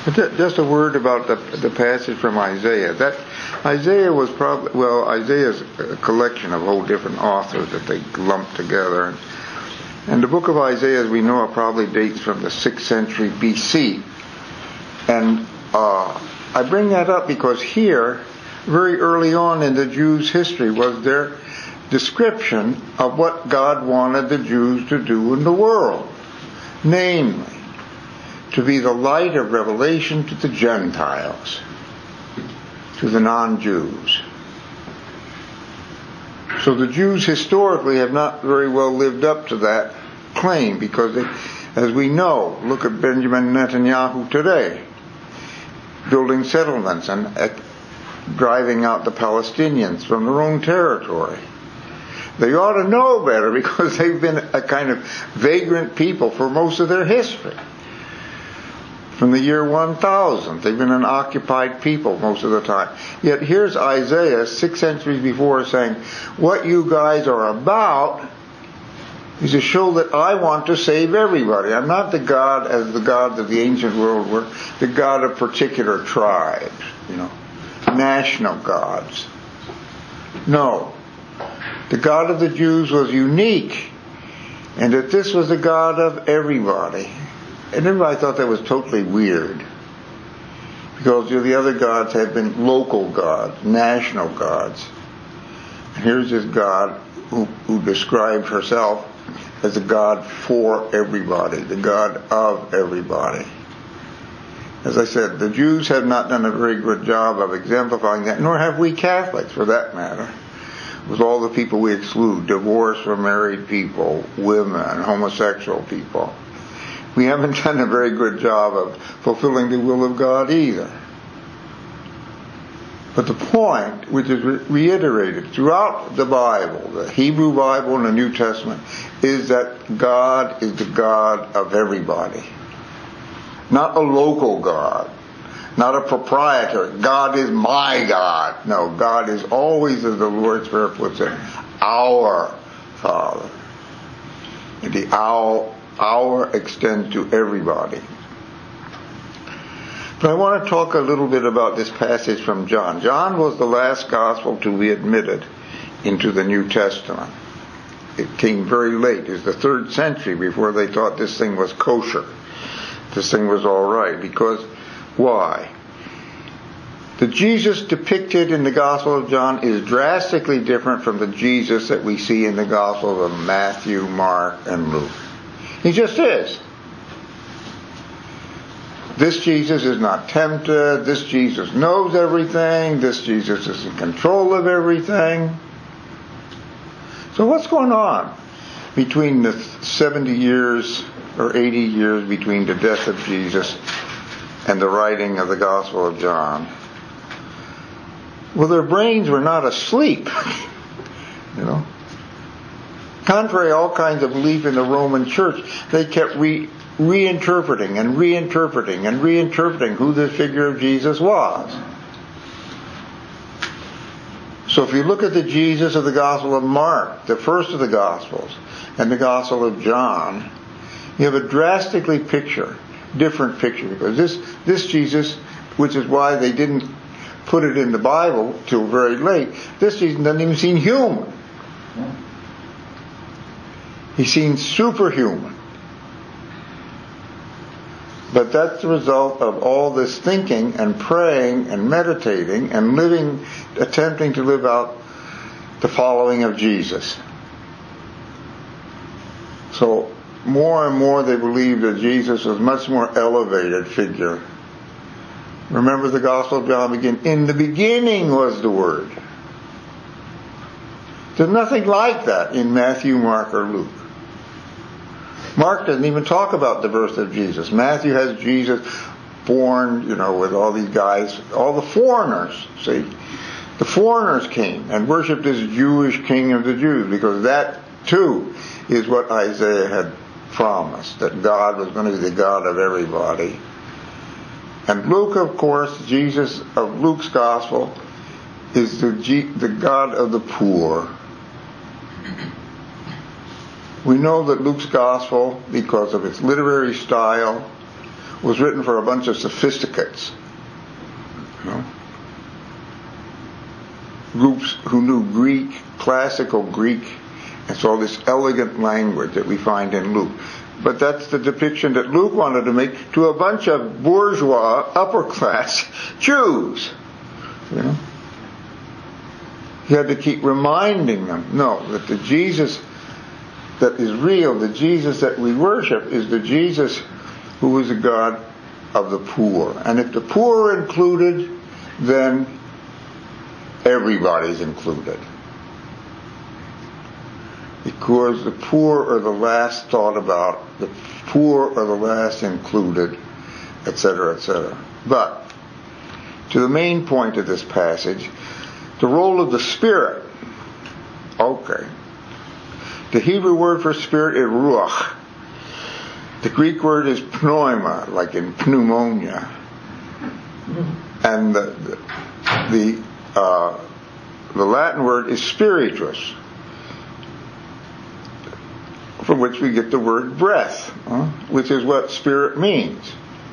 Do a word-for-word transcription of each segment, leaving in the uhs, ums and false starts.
But just a word about the, the passage from Isaiah. That Isaiah was probably, well, Isaiah's a collection of whole different authors that they lumped together. And, and the book of Isaiah, as we know, it probably dates from the sixth century B C. And uh, I bring that up because here, very early on in the Jews' history, was their description of what God wanted the Jews to do in the world. Namely, to be the light of revelation to the Gentiles, to the non-Jews. So the Jews historically have not very well lived up to that claim because, they, as we know, look at Benjamin Netanyahu today, building settlements and uh, driving out the Palestinians from their own territory. They ought to know better because they've been a kind of vagrant people for most of their history. From the year one thousand, they've been an occupied people most of the time. Yet here's Isaiah, six centuries before, saying, what you guys are about is to show that I want to save everybody. I'm not the God as the gods of the ancient world were, the God of particular tribes, you know, national gods. No. The God of the Jews was unique, and that this was the God of everybody. And everybody thought that was totally weird, because you know, the other gods had been local gods, national gods. And here's this God who, who described herself as a God for everybody, the God of everybody. As I said, the Jews have not done a very good job of exemplifying that, nor have we Catholics, for that matter. With all the people we exclude, divorced or married people, women, homosexual people. We haven't done a very good job of fulfilling the will of God either. But the point, which is re- reiterated throughout the Bible, the Hebrew Bible and the New Testament, is that God is the God of everybody. Not a local God. Not a proprietor. God is my God. No, God is always, as the Lord's Prayer puts it, our Father. And the our, our extends to everybody. But I want to talk a little bit about this passage from John. John was the last gospel to be admitted into the New Testament. It came very late. It was the third century before they thought this thing was kosher. This thing was all right. Because why? The Jesus depicted in the Gospel of John is drastically different from the Jesus that we see in the Gospels of Matthew, Mark, and Luke. He just is. This Jesus is not tempted. This Jesus knows everything. This Jesus is in control of everything. So what's going on between the seventy years or eighty years between the death of Jesus and the writing of the Gospel of John? Well, their brains were not asleep, you know. Contrary to all kinds of belief in the Roman Church, they kept re- reinterpreting and reinterpreting and reinterpreting who the figure of Jesus was. So if you look at the Jesus of the Gospel of Mark, the first of the Gospels, and the Gospel of John, you have a drastically picture, different picture, because this, this Jesus, which is why they didn't put it in the Bible till very late, this Jesus doesn't even seem human. He seems superhuman. But that's the result of all this thinking and praying and meditating and living, attempting to live out the following of Jesus. So more and more they believed that Jesus was a much more elevated figure. Remember the Gospel of John begins, in the beginning was the Word. There's nothing like that in Matthew, Mark, or Luke. Mark doesn't even talk about the birth of Jesus. Matthew has Jesus born, you know, with all these guys, all the foreigners, see. The foreigners came and worshipped this Jewish king of the Jews, because that, too, is what Isaiah had promised, that God was going to be the God of everybody. And Luke, of course, Jesus of Luke's Gospel, is the, G- the God of the poor. We know that Luke's Gospel, because of its literary style, was written for a bunch of sophisticates. You know? Groups who knew Greek, classical Greek, and so this elegant language that we find in Luke. But that's the depiction that Luke wanted to make to a bunch of bourgeois, upper class Jews. You know? He had to keep reminding them, no, that the Jesus that is real, the Jesus that we worship, is the Jesus who is the God of the poor. And if the poor are included, then everybody's included. Because the poor are the last thought about, the poor are the last included, et cetera, et cetera. But, to the main point of this passage, the role of the Spirit. Okay. The Hebrew word for Spirit is ruach. The Greek word is pneuma, like in pneumonia. And the the uh, the Latin word is spiritus, from which we get the word breath, huh? Which is what spirit means.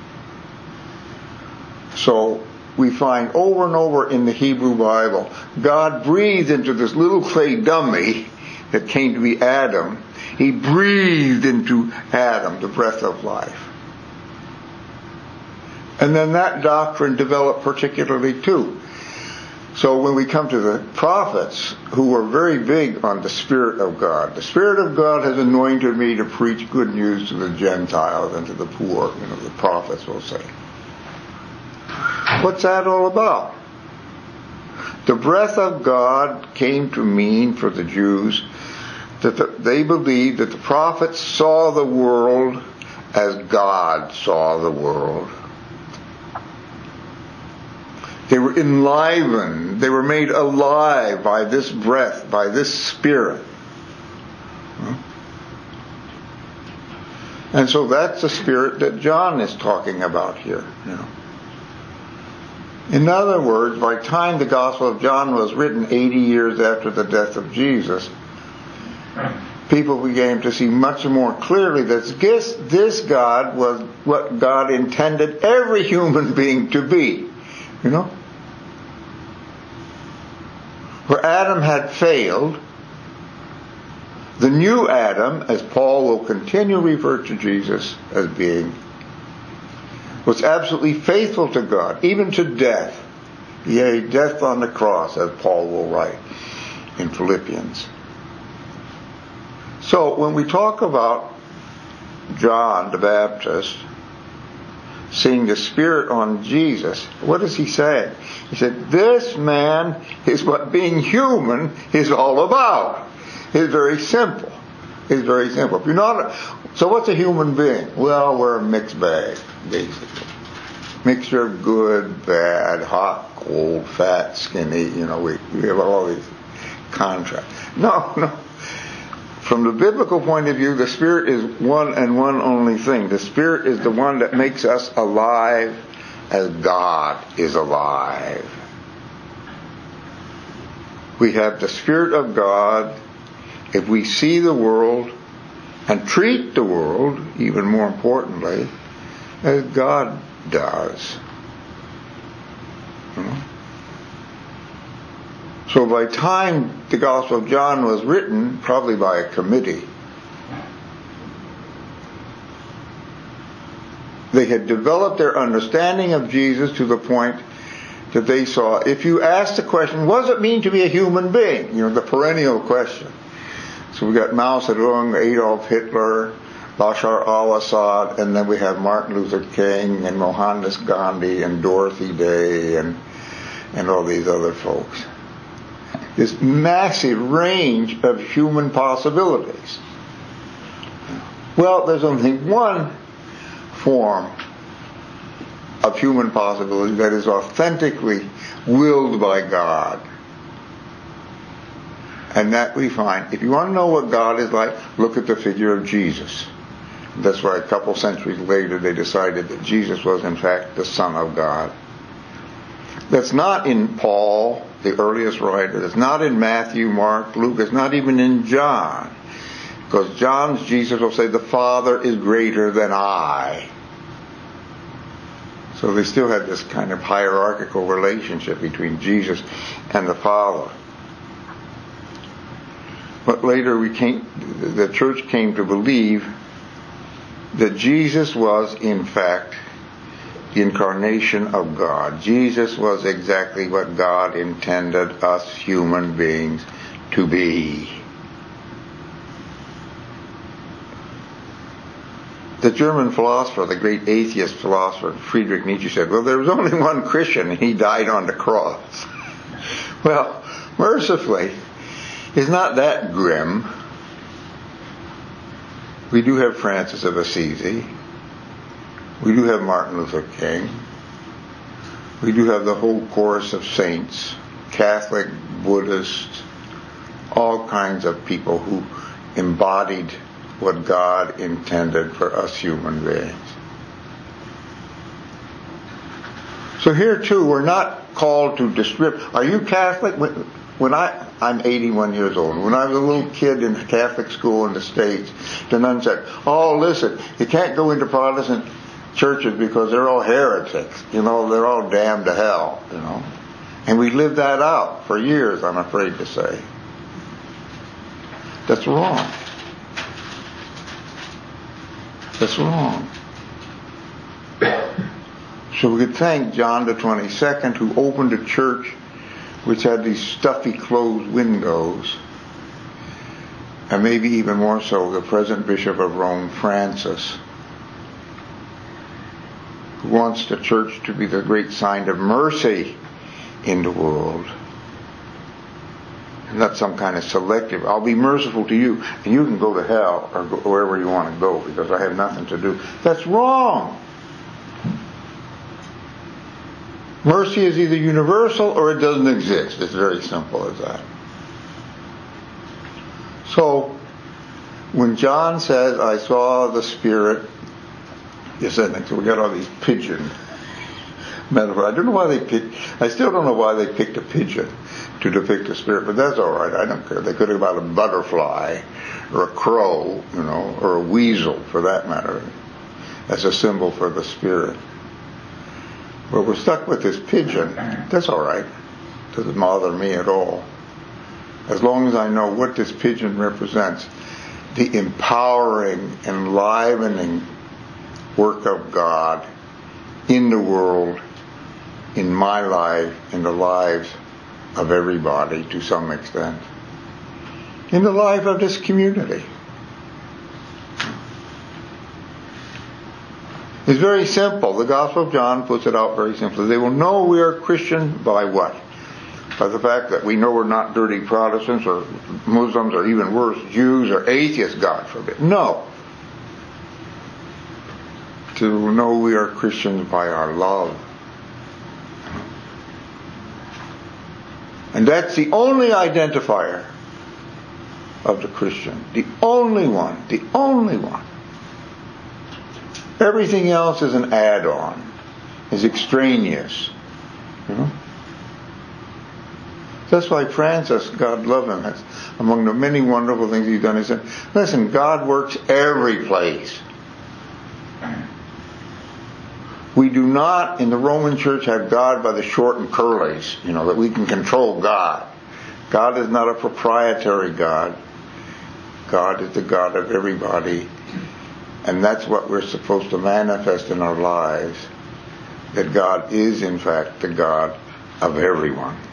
So we find over and over in the Hebrew Bible, God breathed into this little clay dummy that came to be Adam. He breathed into Adam the breath of life. And then that doctrine developed particularly too. So when we come to the prophets, who were very big on the Spirit of God, the Spirit of God has anointed me to preach good news to the Gentiles and to the poor, you know, the prophets will say. What's that all about? The breath of God came to mean for the Jews that the, they believed that the prophets saw the world as God saw the world. They were enlivened, they were made alive by this breath, by this Spirit. And so that's the Spirit that John is talking about here. You know. In other words, by the time the Gospel of John was written, eighty years after the death of Jesus, people began to see much more clearly that this, this God was what God intended every human being to be. You know? Where Adam had failed, the new Adam, as Paul will continue to refer to Jesus as being, was absolutely faithful to God, even to death. Yea, death on the cross, as Paul will write in Philippians. So, when we talk about John the Baptist seeing the Spirit on Jesus, what is he saying? He said, this man is what being human is all about. It's very simple. It's very simple. If you're not, so what's a human being? Well, we're a mixed bag, basically. Mixture of good, bad, hot, cold, fat, skinny, you know, we, we have all these contrasts. No, no. From the biblical point of view, the Spirit is one and one only thing. The Spirit is the one that makes us alive as God is alive. We have the Spirit of God if we see the world and treat the world, even more importantly, as God does. You know? So by the time the Gospel of John was written, probably by a committee, they had developed their understanding of Jesus to the point that they saw, if you ask the question, what does it mean to be a human being? You know, the perennial question. So we got Mao Zedong, Adolf Hitler, Bashar al-Assad, and then we have Martin Luther King and Mohandas Gandhi and Dorothy Day and and all these other folks. This massive range of human possibilities. Well, there's only one form of human possibility that is authentically willed by God. And that we find, if you want to know what God is like, look at the figure of Jesus. That's why a couple centuries later they decided that Jesus was in fact the Son of God. That's not in Paul, the earliest writer. It's not in Matthew, Mark, Luke. It's not even in John. Because John's Jesus will say, the Father is greater than I. So they still had this kind of hierarchical relationship between Jesus and the Father. But later we came, the church came to believe that Jesus was, in fact, the incarnation of God. Jesus was exactly what God intended us human beings to be. The German philosopher, the great atheist philosopher Friedrich Nietzsche said, well, there was only one Christian and he died on the cross. Well, mercifully, it's not that grim. We do have Francis of Assisi. We do have Martin Luther King. We do have the whole chorus of saints, Catholic, Buddhist, all kinds of people who embodied what God intended for us human beings. So here too, we're not called to distribute. Are you Catholic? When I, I'm eighty-one years old. When I was a little kid in Catholic school in the States, the nun said, oh, listen, you can't go into Protestant churches because they're all heretics. You know, they're all damned to hell, you know. And we lived that out for years, I'm afraid to say. That's wrong. That's wrong. So we could thank John the twenty-second, who opened a church which had these stuffy closed windows, and maybe even more so the present Bishop of Rome, Francis, who wants the church to be the great sign of mercy in the world. Not some kind of selective, I'll be merciful to you and you can go to hell or go wherever you want to go because I have nothing to do. That's wrong. Mercy is either universal or it doesn't exist. It's very simple as that. So, when John says, I saw the Spirit, you said, so we got all these pigeon metaphors. I don't know why they picked, I still don't know why they picked a pigeon to depict the Spirit, but that's all right. I don't care. They could have had a butterfly or a crow, you know, or a weasel for that matter, as a symbol for the Spirit. But we're stuck with this pigeon. That's all right. Doesn't bother me at all. As long as I know what this pigeon represents, the empowering, enlivening work of God in the world, in my life, in the lives of everybody to some extent, in the life of this community. It's very simple. The Gospel of John puts it out very simply. They will know we are Christian by what? By the fact that we know we're not dirty Protestants or Muslims or even worse, Jews or atheists, God forbid. No. To know we are Christians by our love. And that's the only identifier of the Christian. The only one. The only one. Everything else is an add-on, is extraneous. You know? That's why Francis, God love him, that's among the many wonderful things he's done. He said, listen, God works every place. We do not, in the Roman Church, have God by the short and curlies, you know, that we can control God. God is not a proprietary God. God is the God of everybody. And that's what we're supposed to manifest in our lives, that God is in fact the God of everyone.